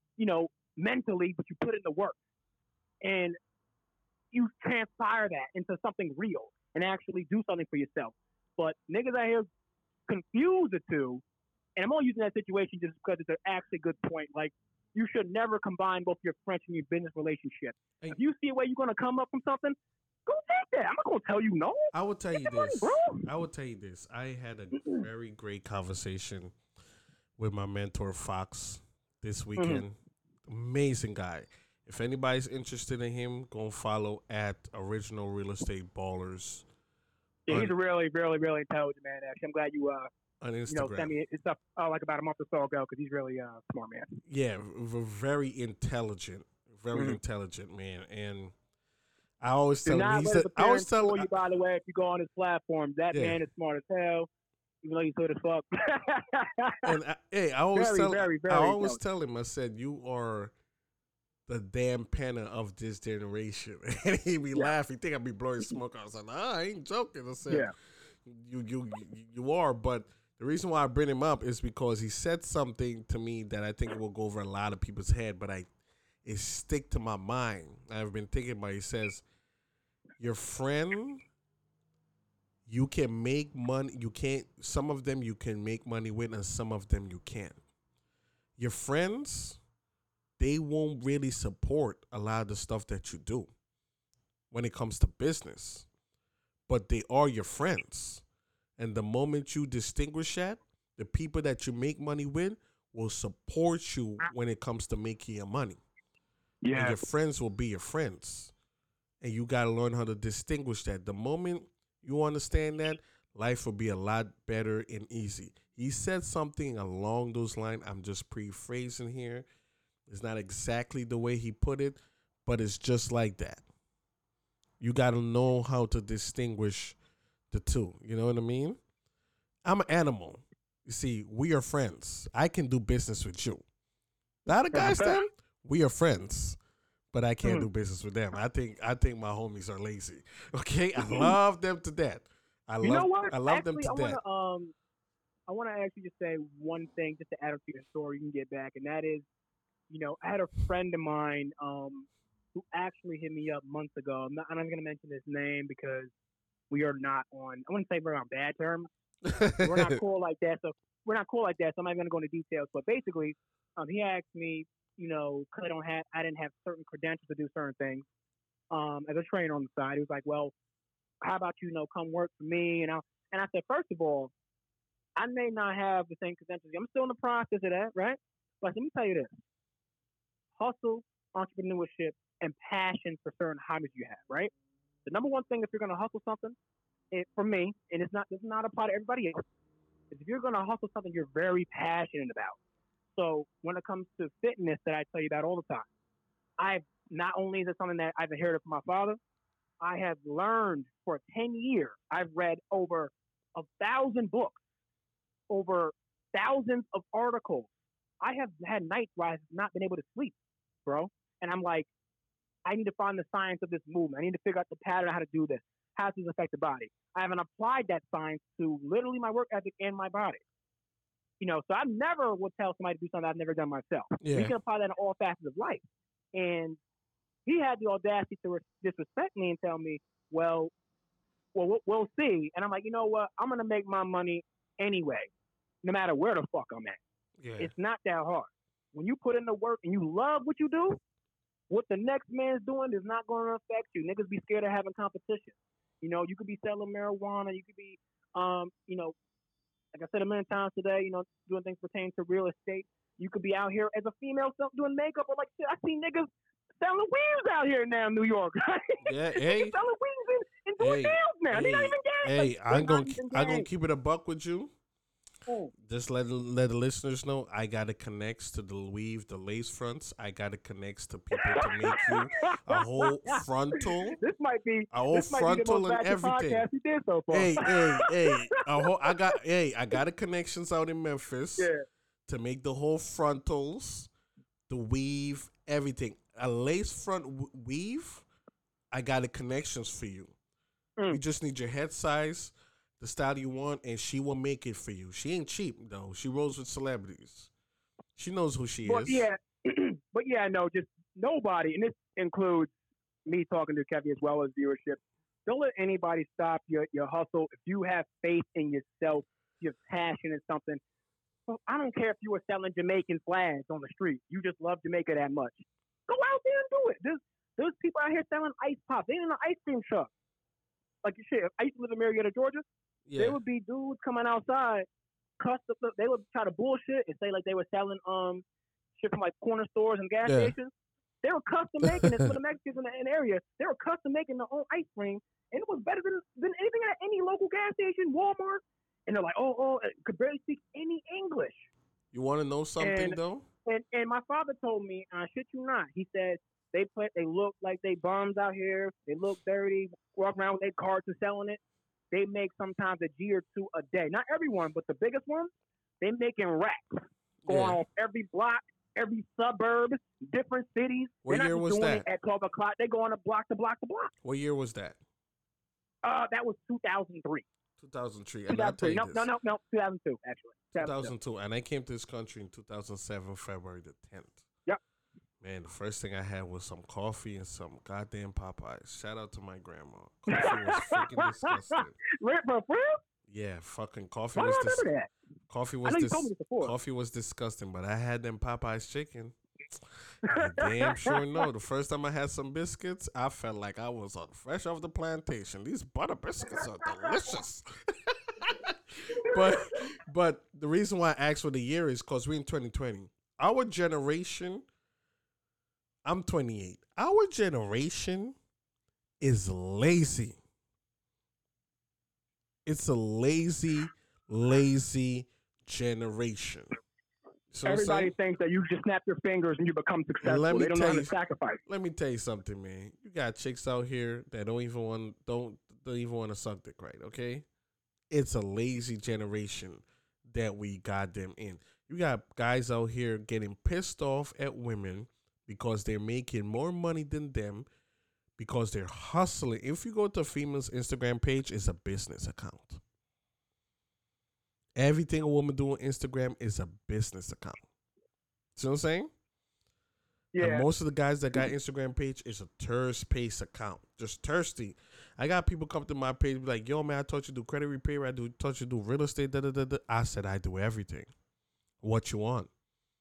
mentally, but you put in the work. And you transpire that into something real and actually do something for yourself. But niggas out here confuse the two. And I'm only using that situation just because it's an actually good point. Like, you should never combine both your friendship and your business relationship. If you see a way you're going to come up from something, go take that. I'm not going to tell you no. I will tell you this. Money, I will tell you this. I had a very great conversation with my mentor, Fox, this weekend. Amazing guy. If anybody's interested in him, go follow at Original Real Estate Ballers. Yeah, he's a really, really, really intelligent man, actually. I'm glad you on Instagram. Sent me his stuff like about a month or so ago because he's really smart man. Yeah, very intelligent. Very intelligent man. And I always tell him, I always tell you, by the way, if you go on his platform, that man is smart as hell. Even though he's hood as fuck. And I always tell him, I said, you are the damn penna of this generation. And he be laughing. He think I be blowing smoke. I was like, nah, I ain't joking. I said, you are. But the reason why I bring him up is because he said something to me that I think will go over a lot of people's head, but it stick to my mind. I've been thinking about it. He says, your friend, you can make money. You can't. Some of them you can make money with, and some of them you can't. Your friends, they won't really support a lot of the stuff that you do when it comes to business, but they are your friends. And the moment you distinguish that, the people that you make money with will support you when it comes to making your money. Yeah. And your friends will be your friends. And you got to learn how to distinguish that. The moment you understand that, life will be a lot better and easy. He said something along those lines. I'm just pre-phrasing here. It's not exactly the way he put it, but it's just like that. You got to know how to distinguish the two. You know what I mean? I'm an animal. You see, we are friends. I can do business with you. The other guys, then, we are friends. But I can't do business with them. I think my homies are lazy. Okay, I love them to death. I love them to death. I want to actually just say one thing just to add up to your story. You can get back, and that is, I had a friend of mine who actually hit me up months ago. I'm not going to mention his name because we are not on. I wouldn't say we're on bad terms. We're not cool like that. So I'm not even going to go into details. But basically, he asked me, because I didn't have certain credentials to do certain things as a trainer on the side. He was like, well, how about come work for me? And I said, first of all, I may not have the same credentials. I'm still in the process of that, right? But let me tell you this. Hustle, entrepreneurship, and passion for certain hobbies you have, right? The number one thing if you're going to hustle something, for me, and this does not apply to everybody else, is if you're going to hustle something you're very passionate about. So when it comes to fitness that I tell you about all the time, I've not only is it something that I've inherited from my father, I have learned for 10 years. I've read over 1,000 books, over thousands of articles. I have had nights where I've not been able to sleep, bro. And I'm like, I need to find the science of this movement. I need to figure out the pattern of how to do this. How does this affect the body? I haven't applied that science to literally my work ethic and my body. So I never would tell somebody to do something I've never done myself. Yeah. We can apply that in all facets of life. And he had the audacity to disrespect me and tell me, well, we'll see. And I'm like, you know what? I'm going to make my money anyway, no matter where the fuck I'm at. Yeah. It's not that hard. When you put in the work and you love what you do, what the next man's doing is not going to affect you. Niggas be scared of having competition. You could be selling marijuana. You could be, like I said a million times today, doing things pertaining to real estate. You could be out here as a female doing makeup or like shit. I see niggas selling weaves out here now in New York. Yeah, hey. Selling weaves and doing nails now. They're not even gangs. I'm gonna keep it a buck with you. Just let the listeners know I got it connects to the weave, the lace fronts. I got it connects to people to make you a whole frontal. This might be a whole frontal and everything. You did so far. Hey, I got the connections out in Memphis to make the whole frontals, the weave, everything. A lace front weave. I got the connections for you. You just need your head size, the style you want, and she will make it for you. She ain't cheap though. She rolls with celebrities. She knows who she is. Yeah, but yeah, no, just nobody, and this includes me talking to Kevin as well as viewership. Don't let anybody stop your hustle. If you have faith in yourself, you have passion in something. Well, I don't care if you were selling Jamaican flags on the street. You just love Jamaica that much. Go out there and do it. There's people out here selling ice pop. They in an ice cream shop. Like shit, I used to live in Marietta, Georgia. Yeah. There would be dudes coming outside, they would try to bullshit and say like they were selling shit from like corner stores and gas stations. They were custom making it for the Mexicans in the area. They were custom making their own ice cream, and it was better than anything at any local gas station, Walmart. And they're like, could barely speak any English. You want to know something though? And my father told me, shit you not. He said they look like they bums out here. They look dirty, walk around with their carts and selling it. They make sometimes a G or two a day. Not everyone, but the biggest ones, they making racks going off every block, every suburb, different cities. What year was that? It at 12 o'clock. They go on a block to block to block. What year was that? That was 2003. 2003. And I'll tell you no, 2002, actually. 2002. And I came to this country in 2007, February the 10th. Yep. Man, the first thing I had was some coffee and some goddamn Popeyes. Shout out to my grandma. Coffee was freaking disgusting. For real? Yeah, fucking coffee Why was do I remember that? Coffee was disgusting, but I had them Popeyes chicken. And damn sure no. The first time I had some biscuits, I felt like I was fresh off the plantation. These butter biscuits are delicious. But the reason why I asked for the year is because we're in 2020. Our generation, I'm 28. Our generation is lazy. It's a lazy generation. So everybody thinks that you just snap your fingers and you become successful. They don't know how to sacrifice. Let me tell you something, man. You got chicks out here that don't even want to suck dick right, okay? It's a lazy generation that we got them in. You got guys out here getting pissed off at women because they're making more money than them because they're hustling. If you go to a female's Instagram page, it's a business account. Everything a woman do on Instagram is a business account. See what I'm saying? Yeah. And most of the guys that got Instagram page is a thirst pace account. Just thirsty. I got people come to my page be like, yo, man, I taught you to do credit repair. Taught you to do real estate. I said, I do everything. What you want?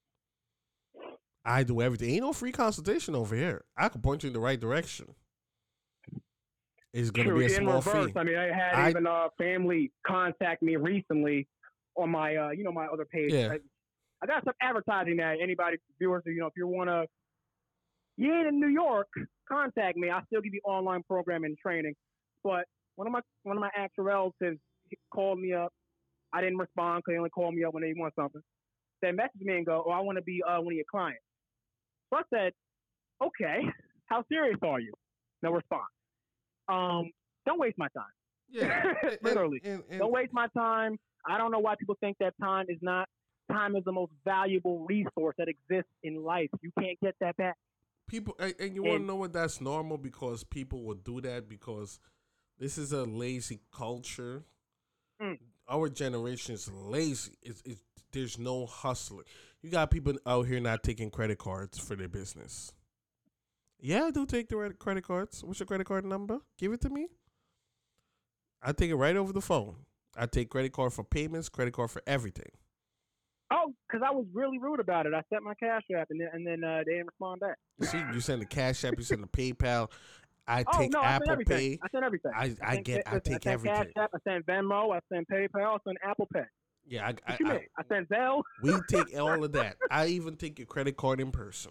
I do everything. Ain't no free consultation over here. I can point you in the right direction. It's going to be a small fee. I mean, I had even family contact me recently on my, my other page. Yeah. I got some advertising that anybody, viewers, if you want to, you ain't in New York, contact me. I'll still give you online programming and training. But one of my actual relatives called me up. I didn't respond because they only called me up when they want something. they message me and go, "Oh, I want to be one of your clients." So I said, "Okay, how serious are you?" No response. Don't waste my time. Yeah, Literally, and don't waste my time. I don't know why people think that time is not. Time is the most valuable resource that exists in life. You can't get that back. people, and you want to know what that's normal because people will do that because this is a lazy culture. Mm. Our generation is lazy. There's no hustler. You got people out here not taking credit cards for their business. Yeah, I do take the credit cards. What's your credit card number? Give it to me. I take it right over the phone. I take credit card for payments, credit card for everything. Oh, because I was really rude about it. I sent my Cash App, and then they didn't respond back. See, you send the Cash App, you send the PayPal. I Oh take no, I sent Apple everything. Pay. I sent everything. I take I sent everything. Cash App. I sent Venmo. I sent PayPal. I sent Apple Pay. Yeah, What you mean? I sent Zelle. we take all of that. I even take your credit card in person.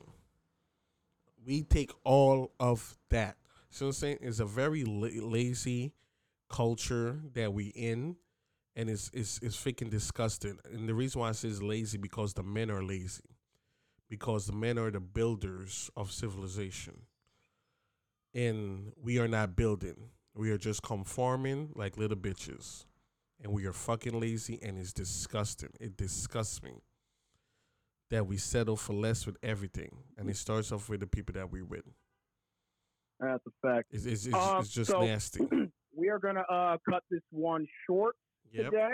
We take all of that. So I'm saying it's a very lazy culture that we in, and it's freaking disgusting. And the reason why I say it's lazy because the men are lazy, because the men are the builders of civilization, and we are not building. We are just conforming like little bitches, and we are fucking lazy, and it's disgusting. It disgusts me that we settle for less with everything, and it starts off with the people that we with. That's a fact. It's just so nasty. We are gonna cut this one short today.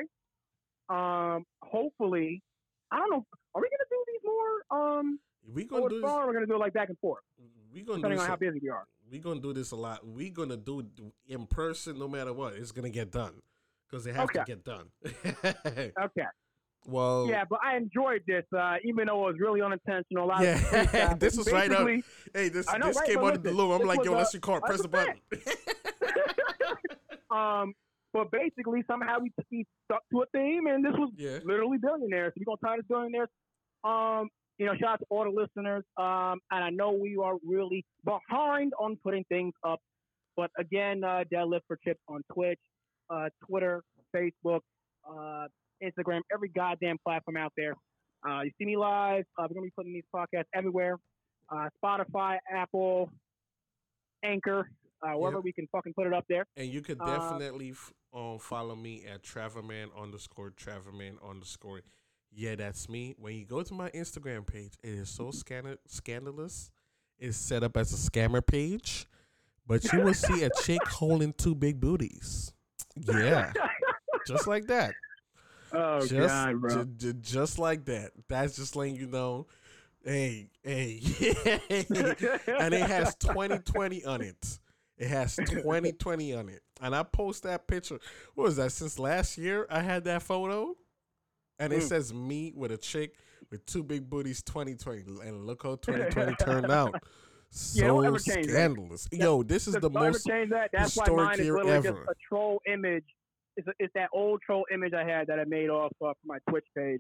Hopefully, I don't know. Are we gonna do these more? We gonna do this. Or we're gonna do it like back and forth. We gonna depending do on how busy we are. We gonna do this a lot. We gonna do it in person, no matter what. It's gonna get done because they have to get done. Okay. Well, yeah, but I enjoyed this, even though it was really unintentional. This was right out. Hey, this came out of the blue. I'm like, yo, let's record. Press the button. But basically, somehow we stuck to a theme, and this was literally billionaires. So we're gonna tie this billionaires. Shout out to all the listeners. And I know we are really behind on putting things up, but again, Deadlift for Chips on Twitch, Twitter, Facebook, Instagram, every goddamn platform out there. You see me live. We're going to be putting these podcasts everywhere. Spotify, Apple, Anchor, wherever we can fucking put it up there. And you could definitely follow me at Traverman_Traverman_. Yeah, that's me. When you go to my Instagram page, it is so scandalous. It's set up as a scammer page, but you will see a chick holding two big booties. Yeah, just like that. Oh, God, bro. Just like that. That's just letting you know, hey. And it has 2020 on it. It has 2020 on it. And I post that picture. What was that? Since last year, I had that photo. And it says me with a chick with two big booties 2020. And look how 2020 turned out. So scandalous. Yo, this is the most That's historic why mine is year literally ever. just a troll image. It's that old troll image I had that I made off for my Twitch page.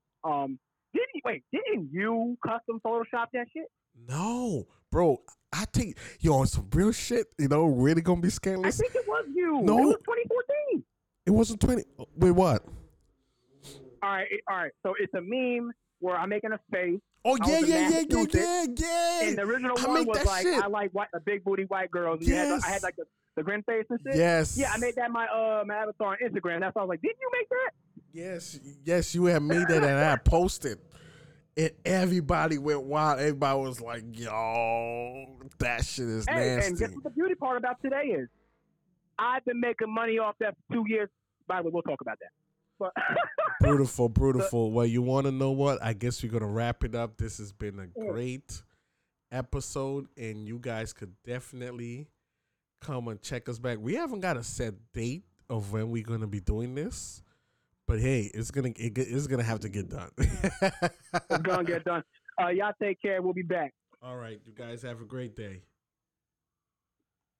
Didn't you custom Photoshop that shit? No, bro. I think on some real shit. Really gonna be scandalous. I think it was you. No, it was 2014. It wasn't 20. Wait, what? All right. So it's a meme where I'm making a face. Oh yeah. And the original one was like, shit. I like big booty white girls. Yes. I had like the grin face and shit. Yes. Yeah, I made that my avatar on Instagram. That's why I was like, did you make that? Yes, you have made that, and I posted. And everybody went wild. Everybody was like, yo, that shit is nasty. And guess what the beauty part about today is? I've been making money off that for 2 years. By the way, we'll talk about that. But Beautiful. Well, you want to know what? I guess we're going to wrap it up. This has been a great episode, and you guys could definitely come and check us back. We haven't got a set date of when we're going to be doing this, but hey, it's gonna have to get done. It's gonna get done. Y'all take care. We'll be back. All right, you guys have a great day.